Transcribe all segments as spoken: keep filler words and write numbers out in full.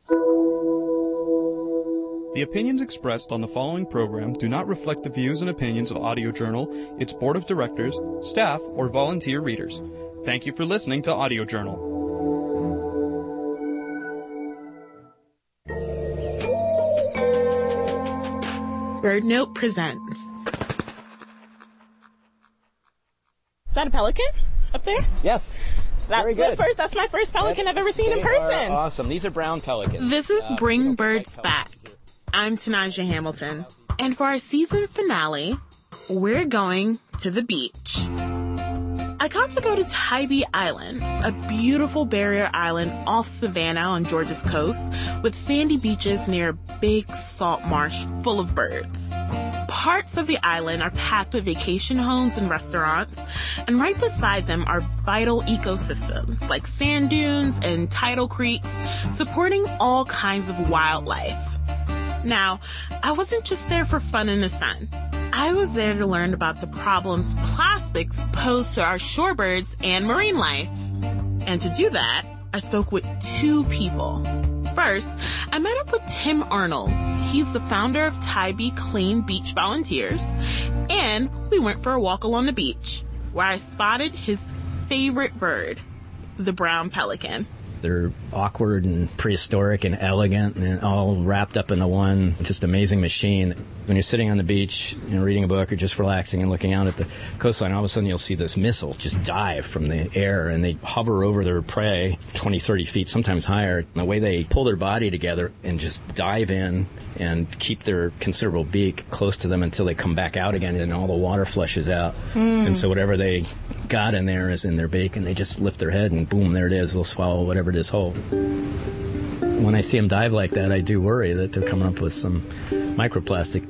The opinions expressed on the following program do not reflect the views and opinions of Audio Journal, its board of directors, staff, or volunteer readers. Thank you for listening to Audio Journal. BirdNote presents. Is that a pelican up there? Yes. That's Very good. the first. That's my first pelican That's, I've ever seen in person. Are awesome. These are brown pelicans. This is uh, Bring Birds Back. I'm Tanaja Hamilton. And for our season finale, we're going to the beach. I got to go to Tybee Island, a beautiful barrier island off Savannah on Georgia's coast, with sandy beaches near a big salt marsh full of birds. Parts of the island are packed with vacation homes and restaurants, and right beside them are vital ecosystems like sand dunes and tidal creeks, supporting all kinds of wildlife. Now, I wasn't just there for fun in the sun. I was there to learn about the problems plastics pose to our shorebirds and marine life. And to do that, I spoke with two people. First, I met up with Tim Arnold. He's the founder of Tybee Clean Beach Volunteers. And we went for a walk along the beach, where I spotted his favorite bird, the brown pelican. They're awkward and prehistoric and elegant and all wrapped up into one just amazing machine. When you're sitting on the beach, you know, reading a book or just relaxing and looking out at the coastline, all of a sudden you'll see this missile just dive from the air, and they hover over their prey twenty, thirty feet, sometimes higher. And the way they pull their body together and just dive in and keep their considerable beak close to them until they come back out again and all the water flushes out. Mm. And so whatever they got in there is in their beak, and they just lift their head and boom, there it is. They'll swallow whatever it is whole. When I see them dive like that, I do worry that they're coming up with some microplastic.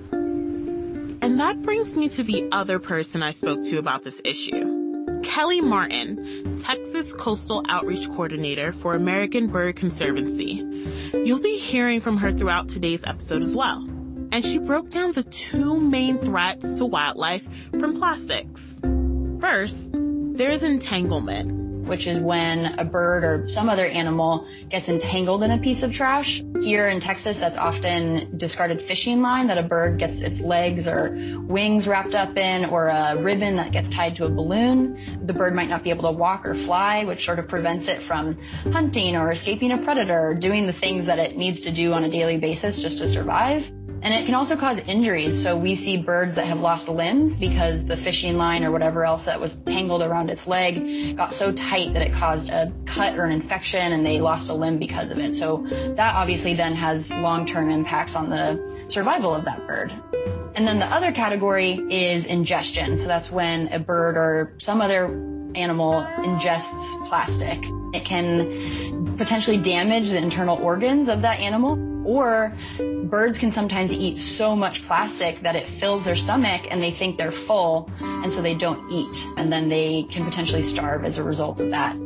And that brings me to the other person I spoke to about this issue. Kelly Martin, Texas Coastal Outreach Coordinator for American Bird Conservancy. You'll be hearing from her throughout today's episode as well. And she broke down the two main threats to wildlife from plastics. First, there's entanglement, which is when a bird or some other animal gets entangled in a piece of trash. Here in Texas, that's often discarded fishing line that a bird gets its legs or wings wrapped up in, or a ribbon that gets tied to a balloon. The bird might not be able to walk or fly, which sort of prevents it from hunting or escaping a predator or doing the things that it needs to do on a daily basis just to survive. And it can also cause injuries. So we see birds that have lost limbs because the fishing line or whatever else that was tangled around its leg got so tight that it caused a cut or an infection, and they lost a limb because of it. So that obviously then has long-term impacts on the survival of that bird. And then the other category is ingestion. So that's when a bird or some other animal ingests plastic. It can potentially damage the internal organs of that animal, or birds can sometimes eat so much plastic that it fills their stomach and they think they're full, and so they don't eat, and then they can potentially starve as a result of that.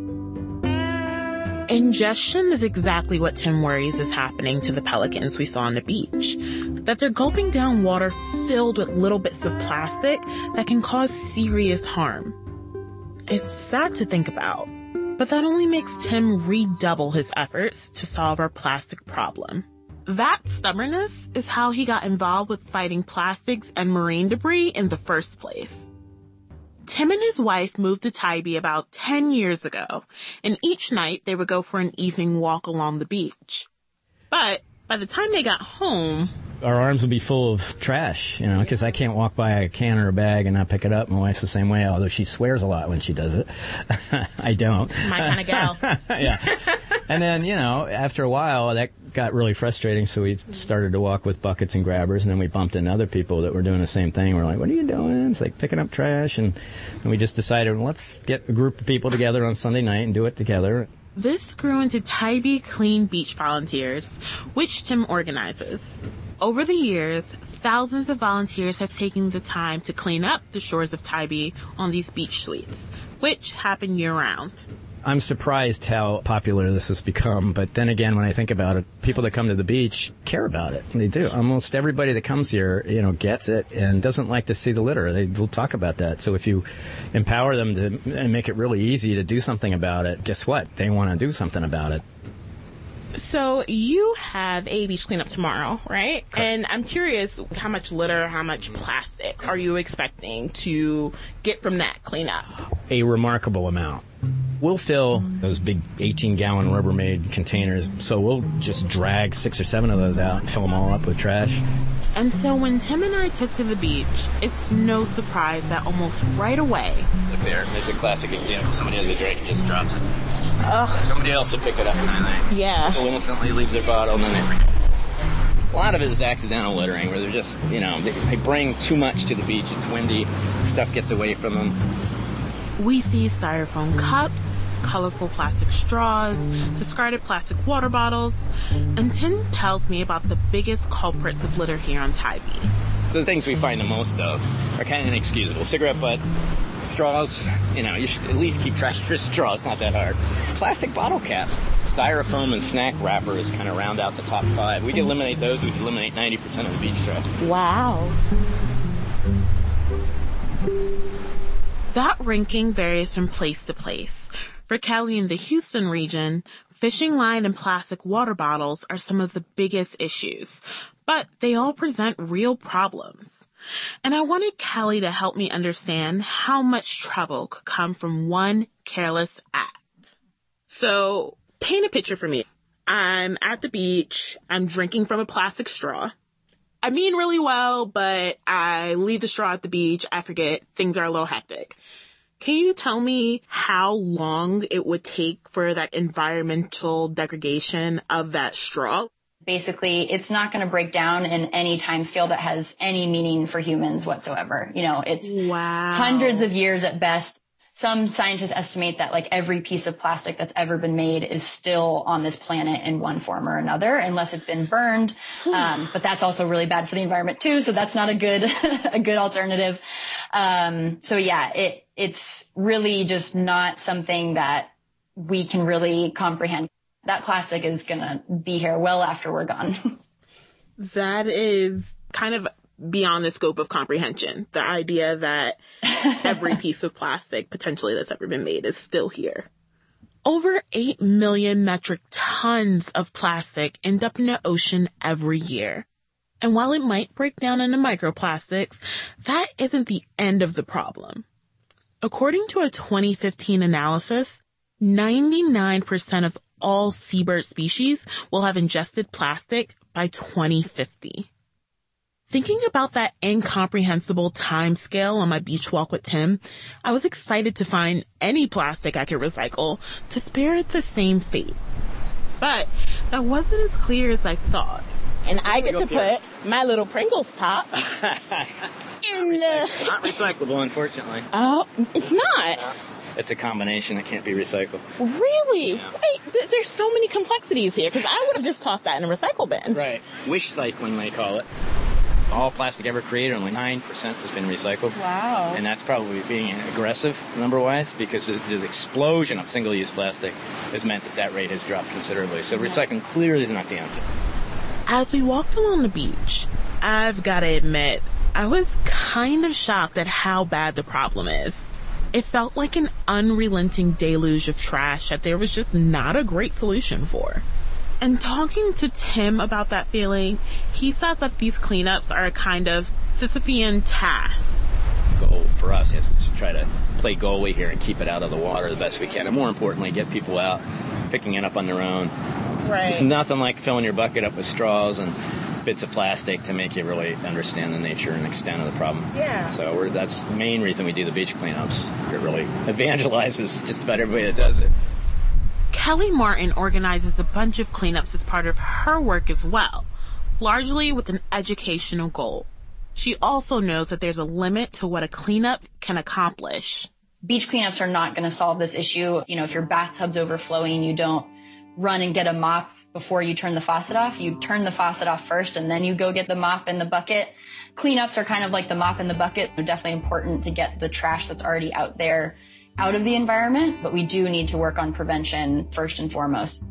Ingestion is exactly what Tim worries is happening to the pelicans we saw on the beach. That they're gulping down water filled with little bits of plastic that can cause serious harm. It's sad to think about, but that only makes Tim redouble his efforts to solve our plastic problem. That stubbornness is how he got involved with fighting plastics and marine debris in the first place. Tim and his wife moved to Tybee about ten years ago, and each night they would go for an evening walk along the beach. But by the time they got home, our arms would be full of trash, you know, because I can't walk by a can or a bag and not pick it up. My wife's the same way, although she swears a lot when she does it. I don't. My kind of gal. Yeah. And then, you know, after a while, that got really frustrating, so we started to walk with buckets and grabbers, and then we bumped into other people that were doing the same thing. We're like, what are you doing? It's like picking up trash, and, and we just decided, well, let's get a group of people together on Sunday night and do it together. This grew into Tybee Clean Beach Volunteers, which Tim organizes. Over the years, thousands of volunteers have taken the time to clean up the shores of Tybee on these beach sweeps, which happen year-round. I'm surprised how popular this has become, but then again, when I think about it, people that come to the beach care about it. They do. Almost everybody that comes here, you know, gets it and doesn't like to see the litter. They'll talk about that. So if you empower them to and make it really easy to do something about it, guess what? They want to do something about it. So you have a beach cleanup tomorrow, right? Correct. And I'm curious, how much litter, how much plastic are you expecting to get from that cleanup? A remarkable amount. We'll fill those big eighteen-gallon Rubbermaid containers, so we'll just drag six or seven of those out and fill them all up with trash. And so when Tim and I took to the beach, it's no surprise that almost right away... Look there, there's a classic example. Somebody has a drink, just drops it. Ugh. Somebody else will pick it up and then they yeah. will innocently leave their bottle and then they... A lot of it is accidental littering, where they're just, you know, they, they bring too much to the beach. It's windy, stuff gets away from them. We see styrofoam cups, colorful plastic straws, discarded plastic water bottles, and Tim tells me about the biggest culprits of litter here on Tybee. The things we find the most of are kind of inexcusable. Cigarette butts, straws, you know, you should at least keep track of your straws, not that hard. Plastic bottle caps, styrofoam and snack wrappers kind of round out the top five. We can eliminate those, we can eliminate ninety percent of the beach trash. Wow. That ranking varies from place to place. For Kelly in the Houston region, fishing line and plastic water bottles are some of the biggest issues, but they all present real problems. And I wanted Kelly to help me understand how much trouble could come from one careless act. So, paint a picture for me. I'm at the beach, I'm drinking from a plastic straw. I mean really well, but I leave the straw at the beach, I forget, things are a little hectic. Can you tell me how long it would take for that environmental degradation of that straw? Basically, it's not going to break down in any time scale that has any meaning for humans whatsoever. You know, it's wow. hundreds of years at best. Some scientists estimate that like every piece of plastic that's ever been made is still on this planet in one form or another, unless it's been burned. Um, but that's also really bad for the environment too. So that's not a good, a good alternative. Um, so yeah, it, it's really just not something that we can really comprehend. That plastic is going to be here well after we're gone. That is kind of beyond the scope of comprehension. The idea that every piece of plastic potentially that's ever been made is still here. Over eight million metric tons of plastic end up in the ocean every year. And while it might break down into microplastics, that isn't the end of the problem. According to a twenty fifteen analysis, ninety-nine percent of all seabird species will have ingested plastic by twenty fifty. Thinking about that incomprehensible time scale on my beach walk with Tim, I was excited to find any plastic I could recycle to spare it the same fate. But that wasn't as clear as I thought. And I get to put my little Pringles top in the... Not recyclable, unfortunately. Oh, it's not? It's a combination that can't be recycled. Really? Yeah. Wait, th- there's so many complexities here, because I would have just tossed that in a recycle bin. Right. Wish cycling, they call it. All plastic ever created, only nine percent has been recycled. Wow. And that's probably being aggressive, number-wise, because the, the explosion of single-use plastic has meant that that rate has dropped considerably. So recycling clearly is not the answer. As we walked along the beach, I've got to admit, I was kind of shocked at how bad the problem is. It felt like an unrelenting deluge of trash that there was just not a great solution for. And talking to Tim about that feeling, he says that these cleanups are a kind of Sisyphean task. Goal for us is to try to play goalie here and keep it out of the water the best we can. And more importantly, get people out, picking it up on their own. Right. There's nothing like filling your bucket up with straws and bits of plastic to make you really understand the nature and extent of the problem. Yeah. So we're, that's the main reason we do the beach cleanups. It really evangelizes just about everybody that does it. Kelly Martin organizes a bunch of cleanups as part of her work as well, largely with an educational goal. She also knows that there's a limit to what a cleanup can accomplish. Beach cleanups are not going to solve this issue. You know, if your bathtub's overflowing, you don't run and get a mop before you turn the faucet off. You turn the faucet off first and then you go get the mop and the bucket. Cleanups are kind of like the mop and the bucket. They're definitely important to get the trash that's already out there out of the environment, but we do need to work on prevention first and foremost.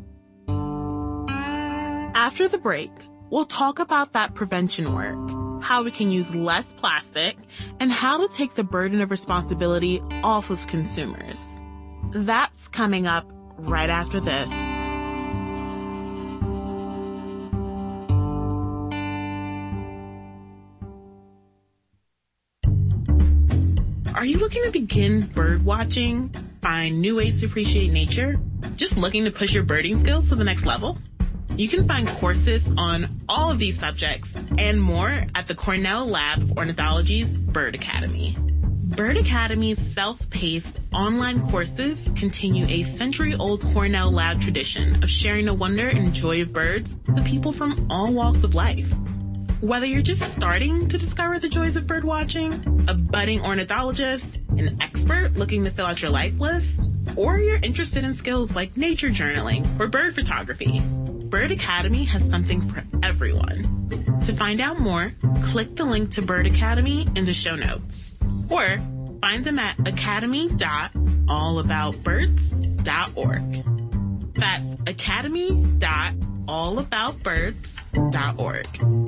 After the break, we'll talk about that prevention work, how we can use less plastic, and how to take the burden of responsibility off of consumers. That's coming up right after this. Are you looking to begin bird watching, find new ways to appreciate nature, just looking to push your birding skills to the next level? You can find courses on all of these subjects and more at the Cornell Lab of Ornithology's Bird Academy. Bird Academy's self-paced online courses continue a century-old Cornell Lab tradition of sharing the wonder and joy of birds with people from all walks of life. Whether you're just starting to discover the joys of bird watching, a budding ornithologist, an expert looking to fill out your life list, or you're interested in skills like nature journaling or bird photography, Bird Academy has something for everyone. To find out more, click the link to Bird Academy in the show notes, or find them at academy dot all about birds dot org. That's academy dot all about birds dot org.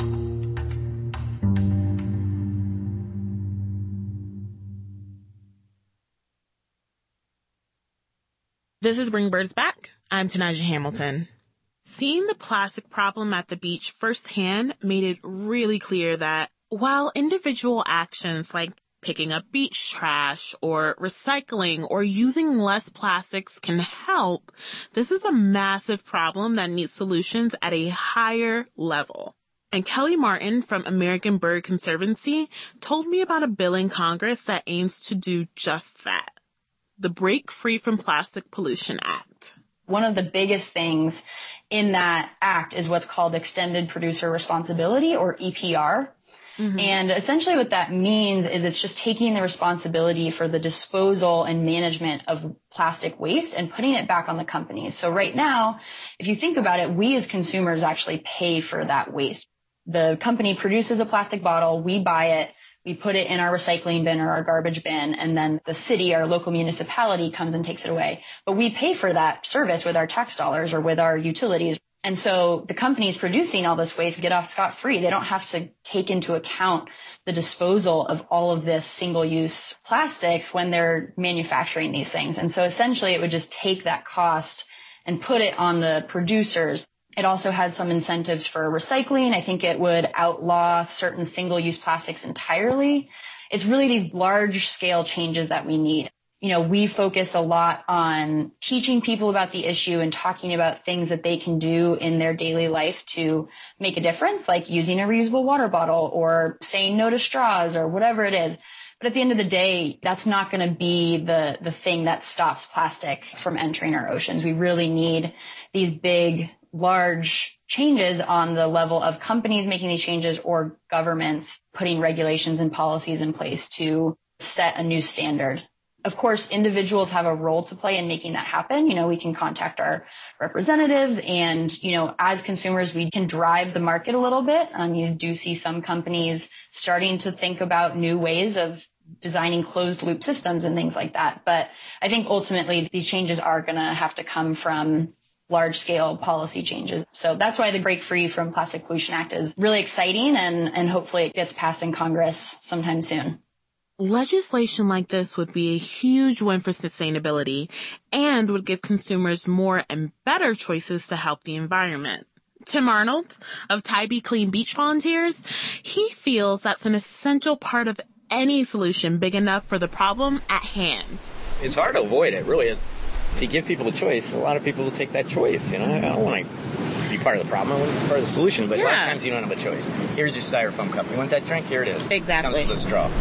This is Bring Birds Back. I'm Tanaja Hamilton. Seeing the plastic problem at the beach firsthand made it really clear that while individual actions like picking up beach trash or recycling or using less plastics can help, this is a massive problem that needs solutions at a higher level. And Kelly Martin from American Bird Conservancy told me about a bill in Congress that aims to do just that. The Break Free from Plastic Pollution Act. One of the biggest things in that act is what's called Extended Producer Responsibility, or E P R. Mm-hmm. And essentially what that means is it's just taking the responsibility for the disposal and management of plastic waste and putting it back on the companies. So right now, if you think about it, we as consumers actually pay for that waste. The company produces a plastic bottle, we buy it, we put it in our recycling bin or our garbage bin, and then the city, our local municipality, comes and takes it away. But we pay for that service with our tax dollars or with our utilities. And so the companies producing all this waste get off scot-free. They don't have to take into account the disposal of all of this single-use plastics when they're manufacturing these things. And so essentially it would just take that cost and put it on the producers. It also has some incentives for recycling. I think it would outlaw certain single-use plastics entirely. It's really these large-scale changes that we need. You know, we focus a lot on teaching people about the issue and talking about things that they can do in their daily life to make a difference, like using a reusable water bottle or saying no to straws or whatever it is. But at the end of the day, that's not going to be the, the thing that stops plastic from entering our oceans. We really need these big, large changes on the level of companies making these changes or governments putting regulations and policies in place to set a new standard. Of course, individuals have a role to play in making that happen. You know, we can contact our representatives and, you know, as consumers, we can drive the market a little bit. Um, you do see some companies starting to think about new ways of designing closed loop systems and things like that. But I think ultimately these changes are going to have to come from large scale policy changes. So that's why the Break Free from Plastic Pollution Act is really exciting, and, and hopefully it gets passed in Congress sometime soon. Legislation like this would be a huge win for sustainability and would give consumers more and better choices to help the environment. Tim Arnold of Tybee Clean Beach Volunteers, he feels that's an essential part of any solution big enough for the problem at hand. It's hard to avoid, it really is. If you give people a choice, a lot of people will take that choice. You know, I don't want to be part of the problem. I want to be part of the solution. But yeah. A lot of times you don't have a choice. Here's your styrofoam cup. You want that drink? Here it is. Exactly. It comes with a straw.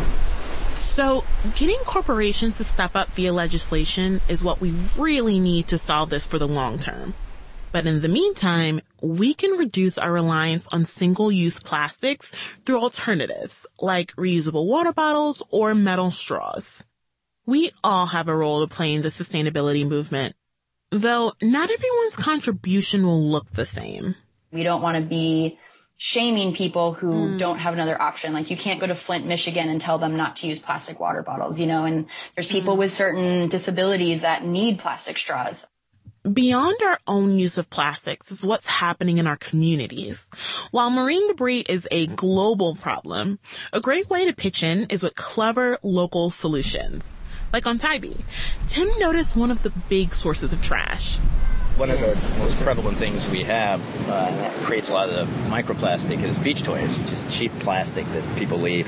So getting corporations to step up via legislation is what we really need to solve this for the long term. But in the meantime, we can reduce our reliance on single-use plastics through alternatives like reusable water bottles or metal straws. We all have a role to play in the sustainability movement, though not everyone's contribution will look the same. We don't want to be shaming people who mm. don't have another option. Like, you can't go to Flint, Michigan and tell them not to use plastic water bottles, you know, and there's people mm. with certain disabilities that need plastic straws. Beyond our own use of plastics is what's happening in our communities. While marine debris is a global problem, a great way to pitch in is with clever local solutions. Like on Tybee, Tim noticed one of the big sources of trash. One of the most prevalent things we have uh, that creates a lot of the microplastic is beach toys, just cheap plastic that people leave.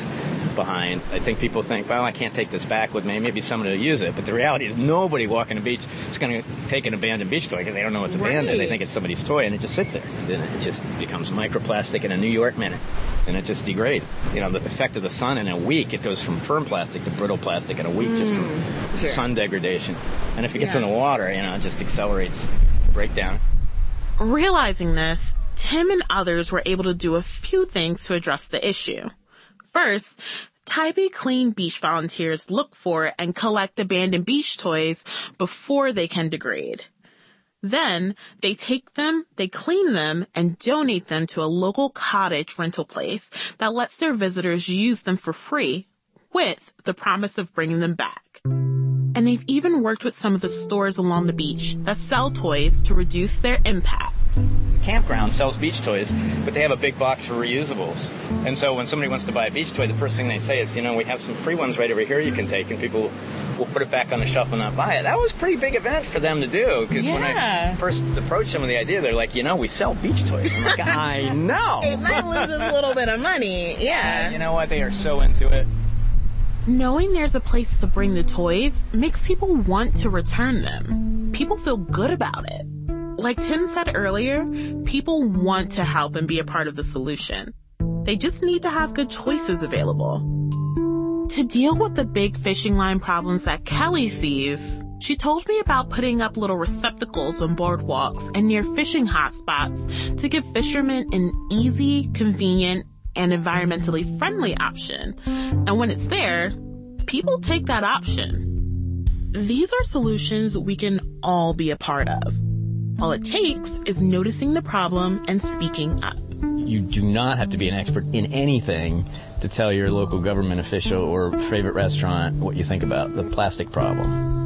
behind. I think people think, well, I can't take this back with me. Maybe somebody will use it. But the reality is nobody walking the beach is going to take an abandoned beach toy because they don't know it's abandoned. Right. They think it's somebody's toy, and it just sits there. And then it just becomes microplastic in a New York minute. And it just degrades. You know, the effect of the sun in a week, it goes from firm plastic to brittle plastic in a week mm, just from sure. sun degradation. And if it gets yeah. in the water, you know, it just accelerates the breakdown. Realizing this, Tim and others were able to do a few things to address the issue. First, Tybee Clean Beach volunteers look for and collect abandoned beach toys before they can degrade. Then, they take them, they clean them, and donate them to a local cottage rental place that lets their visitors use them for free, with the promise of bringing them back. And they've even worked with some of the stores along the beach that sell toys to reduce their impact. Campground sells beach toys, but they have a big box for reusables. And so when somebody wants to buy a beach toy, the first thing they say is, you know, we have some free ones right over here you can take, and people will put it back on the shelf and not buy it. That was a pretty big event for them to do, because yeah. when I first approached them with the idea, they're like, you know, we sell beach toys. I'm like, I know. It might lose a little bit of money, yeah. Uh, you know what? They are so into it. Knowing there's a place to bring the toys makes people want to return them. People feel good about it. Like Tim said earlier, people want to help and be a part of the solution. They just need to have good choices available. To deal with the big fishing line problems that Kelly sees, she told me about putting up little receptacles on boardwalks and near fishing hotspots to give fishermen an easy, convenient, and environmentally friendly option. And when it's there, people take that option. These are solutions we can all be a part of. All it takes is noticing the problem and speaking up. You do not have to be an expert in anything to tell your local government official or favorite restaurant what you think about the plastic problem.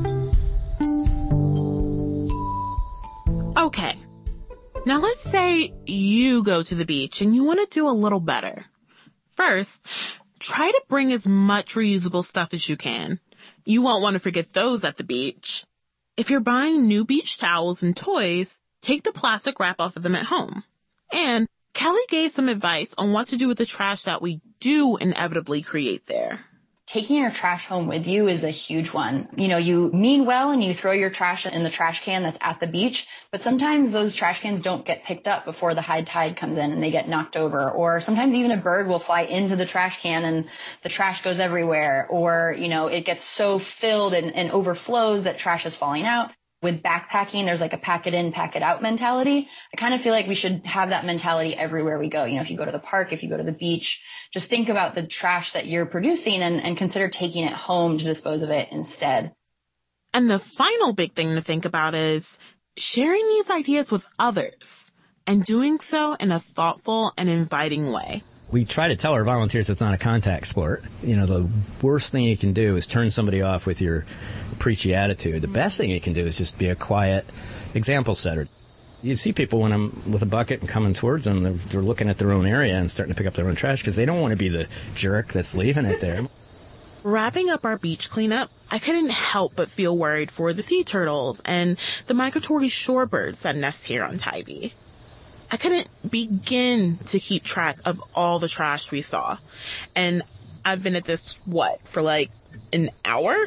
Okay. Now let's say you go to the beach and you want to do a little better. First, try to bring as much reusable stuff as you can. You won't want to forget those at the beach. If you're buying new beach towels and toys, take the plastic wrap off of them at home. And Kelly gave some advice on what to do with the trash that we do inevitably create there. Taking your trash home with you is a huge one. You know, you mean well and you throw your trash in the trash can that's at the beach, but sometimes those trash cans don't get picked up before the high tide comes in and they get knocked over. Or sometimes even a bird will fly into the trash can and the trash goes everywhere. Or, you know, it gets so filled and, and overflows that trash is falling out. With backpacking, there's like a pack it in, pack it out mentality. I kind of feel like we should have that mentality everywhere we go. You know, if you go to the park, if you go to the beach, just think about the trash that you're producing and, and consider taking it home to dispose of it instead. And the final big thing to think about is sharing these ideas with others and doing so in a thoughtful and inviting way. We try to tell our volunteers it's not a contact sport. You know, the worst thing you can do is turn somebody off with your preachy attitude. The best thing you can do is just be a quiet example setter. You see people when I'm with a bucket and coming towards them, they're, they're looking at their own area and starting to pick up their own trash because they don't want to be the jerk that's leaving it there. Wrapping up our beach cleanup, I couldn't help but feel worried for the sea turtles and the migratory shorebirds that nest here on Tybee. I couldn't begin to keep track of all the trash we saw. And I've been at this, what, for like an hour?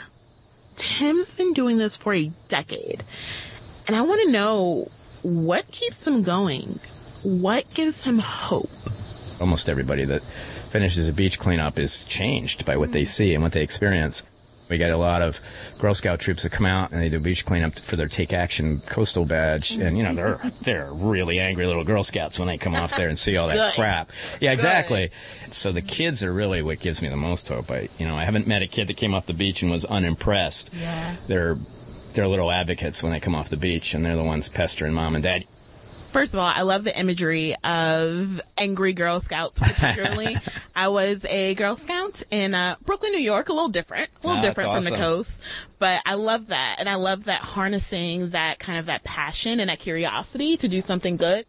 Tim's been doing this for a decade. And I want to know what keeps him going. What gives him hope? Almost everybody that finishes a beach cleanup is changed by what they see and what they experience. We get a lot of Girl Scout troops that come out and they do beach cleanup for their Take Action Coastal Badge. And, you know, they're they're really angry little Girl Scouts when they come off there and see all that Good. crap. Yeah, exactly. Good. So the kids are really what gives me the most hope. I, you know, I haven't met a kid that came off the beach and was unimpressed. Yeah. They're, they're little advocates when they come off the beach, and they're the ones pestering mom and dad. First of all, I love the imagery of angry Girl Scouts, particularly. I was a Girl Scout in uh, Brooklyn, New York, a little different, a little oh, different awesome. from the coast. But I love that. And I love that harnessing that kind of that passion and that curiosity to do something good.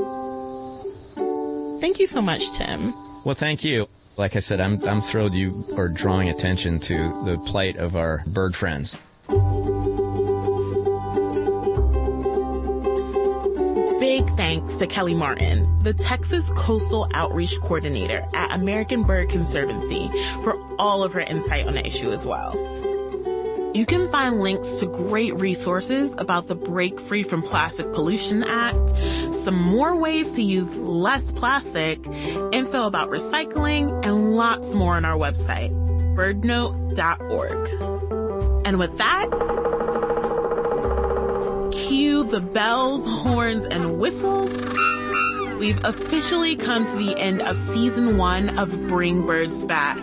Thank you so much, Tim. Well, thank you. Like I said, I'm, I'm thrilled you are drawing attention to the plight of our bird friends. Big thanks to Kelly Martin, the Texas Coastal Outreach Coordinator at American Bird Conservancy, for all of her insight on the issue as well. You can find links to great resources about the Break Free from Plastic Pollution Act, some more ways to use less plastic, info about recycling, and lots more on our website, bird note dot org. And with that, cue the bells, horns, and whistles. We've officially come to the end of season one of Bring Birds Back.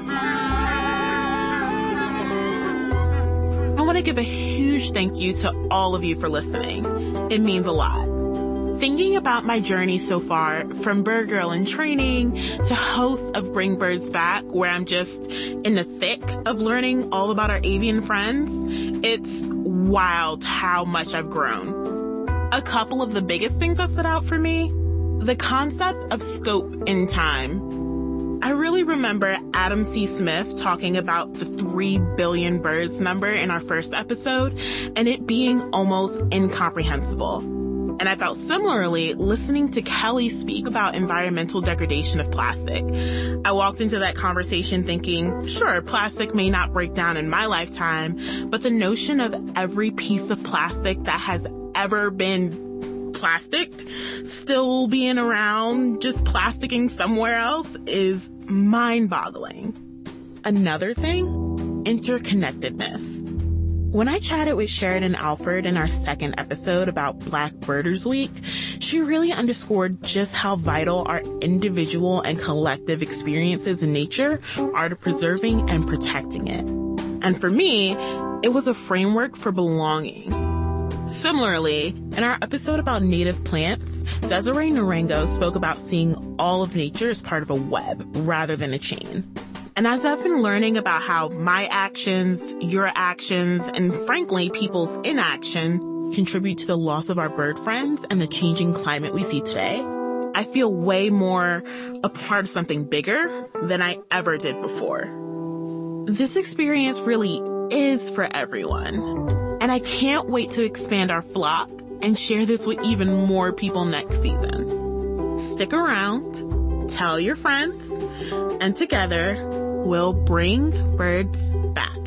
I want to give a huge thank you to all of you for listening. It means a lot. Thinking about my journey so far, from bird girl in training to host of Bring Birds Back, where I'm just in the thick of learning all about our avian friends, it's wild how much I've grown. A couple of the biggest things that stood out for me, the concept of scope in time. I really remember Adam C. Smith talking about the three billion birds number in our first episode, and it being almost incomprehensible. And I felt similarly listening to Kelly speak about environmental degradation of plastic. I walked into that conversation thinking, sure, plastic may not break down in my lifetime, but the notion of every piece of plastic that has ever been plasticked still being around, just plasticking somewhere else, is mind-boggling. Another thing, interconnectedness. When I chatted with Sheridan Alford in our second episode about Black Birders Week, she really underscored just how vital our individual and collective experiences in nature are to preserving and protecting it. And for me, it was a framework for belonging. Similarly, in our episode about native plants, Desiree Narango spoke about seeing all of nature as part of a web rather than a chain. And as I've been learning about how my actions, your actions, and frankly, people's inaction contribute to the loss of our bird friends and the changing climate we see today, I feel way more a part of something bigger than I ever did before. This experience really is for everyone. And I can't wait to expand our flock and share this with even more people next season. Stick around, tell your friends, and together we'll bring birds back.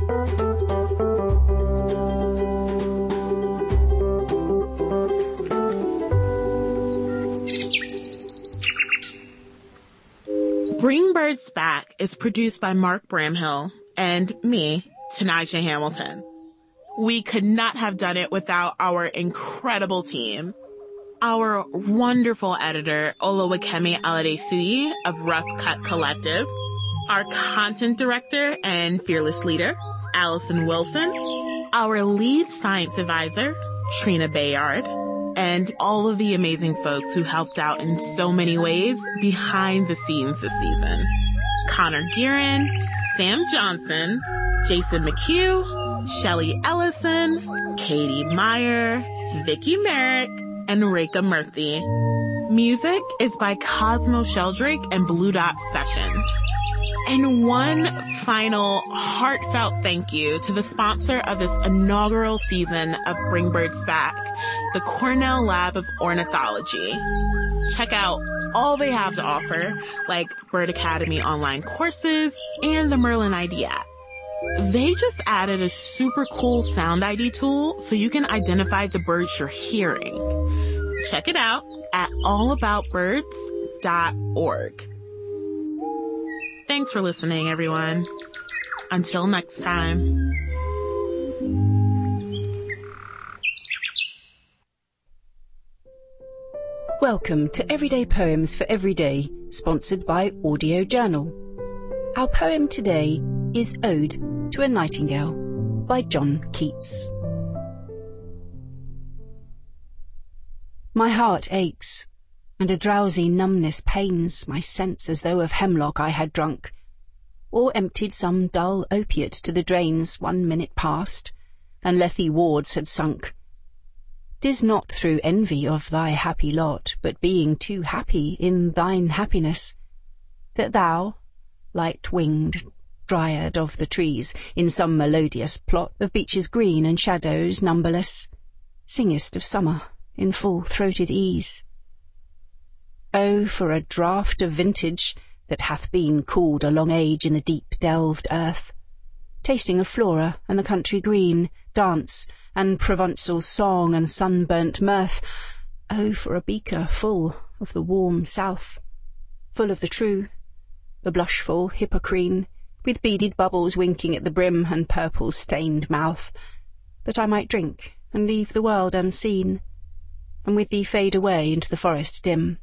Bring Birds Back is produced by Mark Bramhill and me, Tanaja Hamilton. We could not have done it without our incredible team. Our wonderful editor, Olawakemi Aladesuyi of Rough Cut Collective. Our content director and fearless leader, Allison Wilson. Our lead science advisor, Trina Bayard. And all of the amazing folks who helped out in so many ways behind the scenes this season. Connor Guerin, Sam Johnson, Jason McHugh, Shelly Ellison, Katie Meyer, Vicky Merrick, and Rekha Murthy. Music is by Cosmo Sheldrake and Blue Dot Sessions. And one final heartfelt thank you to the sponsor of this inaugural season of Bring Birds Back, the Cornell Lab of Ornithology. Check out all they have to offer, like Bird Academy online courses and the Merlin I D app. They just added a super cool sound I D tool so you can identify the birds you're hearing. Check it out at all about birds dot org. Thanks for listening, everyone. Until next time. Welcome to Everyday Poems for Everyday, sponsored by Audio Journal. Our poem today is Ode to a Nightingale by John Keats. My heart aches, and a drowsy numbness pains my sense as though of hemlock I had drunk, or emptied some dull opiate to the drains one minute past, and Lethe wards had sunk. 'Tis not through envy of thy happy lot, but being too happy in thine happiness, that thou, light-winged dryad of the trees, in some melodious plot of beeches green and shadows numberless, singest of summer in full-throated ease. Oh, for a draught of vintage that hath been cooled a long age in the deep-delved earth, tasting of flora and the country green, dance, and Provençal song and sunburnt mirth. Oh, for a beaker full of the warm south, full of the true, the blushful Hippocrene, with beaded bubbles winking at the brim and purple-stained mouth, that I might drink and leave the world unseen, and with thee fade away into the forest dim.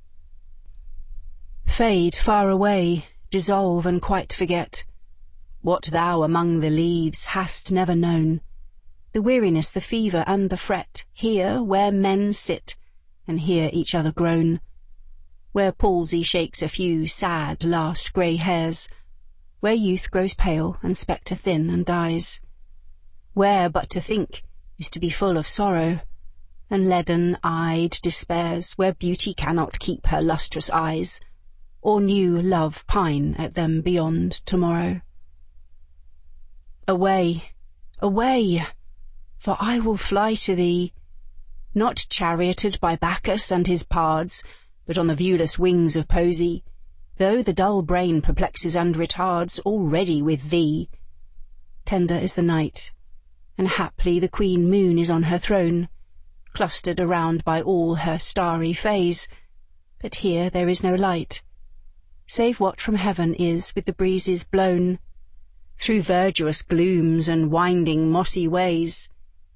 Fade far away, dissolve and quite forget what thou among the leaves hast never known, the weariness, the fever, and the fret, here where men sit and hear each other groan, where palsy shakes a few sad last grey hairs, where youth grows pale and spectre thin and dies, where but to think is to be full of sorrow, and leaden-eyed despairs, where beauty cannot keep her lustrous eyes, or new love pine at them beyond tomorrow. Away, away, for I will fly to thee, not charioted by Bacchus and his pards, but on the viewless wings of poesy, though the dull brain perplexes and retards, already with thee. Tender is the night, and haply the queen moon is on her throne, clustered around by all her starry fays, but here there is no light, save what from heaven is with the breezes blown, through verdurous glooms and winding mossy ways.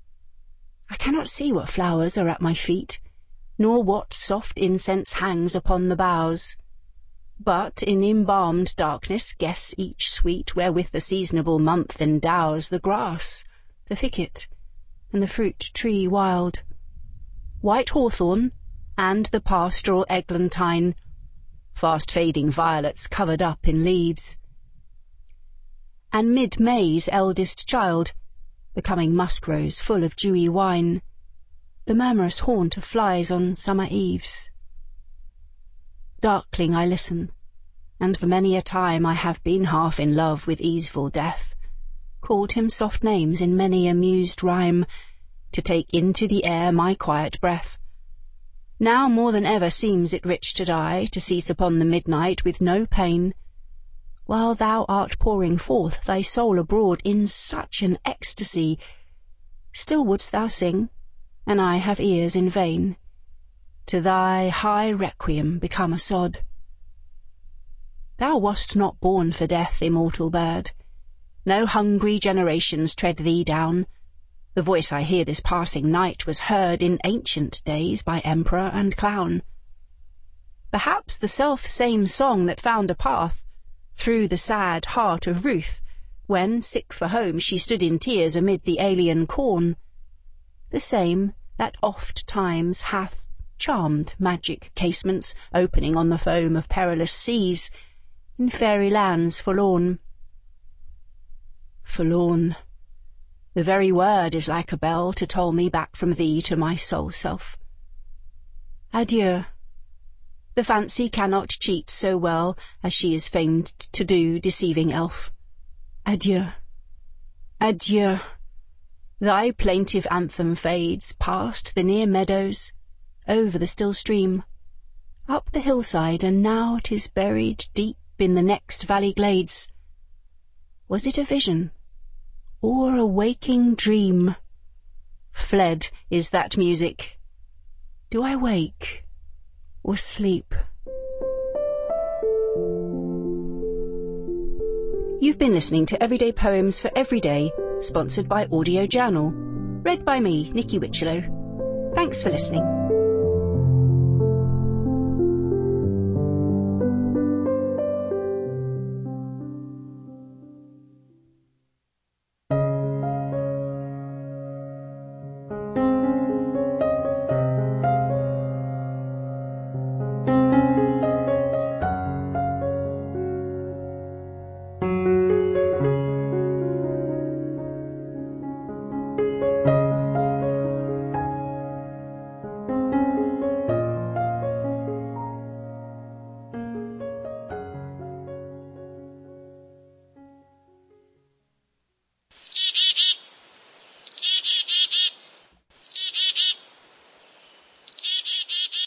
I cannot see what flowers are at my feet, nor what soft incense hangs upon the boughs, but in embalmed darkness guess each sweet wherewith the seasonable month endows the grass, the thicket, and the fruit tree wild, white hawthorn, and the pastoral eglantine, fast fading violets covered up in leaves, and mid-May's eldest child, the coming musk-rose full of dewy wine, the murmurous haunt of flies on summer eves. Darkling I listen, and for many a time I have been half in love with easeful death, called him soft names in many a mused rhyme, to take into the air my quiet breath. Now more than ever seems it rich to die, to cease upon the midnight with no pain, while thou art pouring forth thy soul abroad in such an ecstasy. Still wouldst thou sing, and I have ears in vain, to thy high requiem become a sod. Thou wast not born for death, immortal bird. No hungry generations tread thee down. The voice I hear this passing night was heard in ancient days by emperor and clown. Perhaps the self-same song that found a path through the sad heart of Ruth, when, sick for home, she stood in tears amid the alien corn, the same that oft times hath charmed magic casements opening on the foam of perilous seas, in fairy lands forlorn. Forlorn. The very word is like a bell to toll me back from thee to my soul self. Adieu. The fancy cannot cheat so well as she is famed to do, deceiving elf. Adieu. Adieu. Thy plaintive anthem fades past the near meadows, over the still stream, up the hillside, and now 'tis buried deep in the next valley glades. Was it a vision, or a waking dream? Fled is that music. Do I wake or sleep? You've been listening to Everyday Poems for Every Day, sponsored by Audio Journal. Read by me, Nikki Witchelow. Thanks for listening.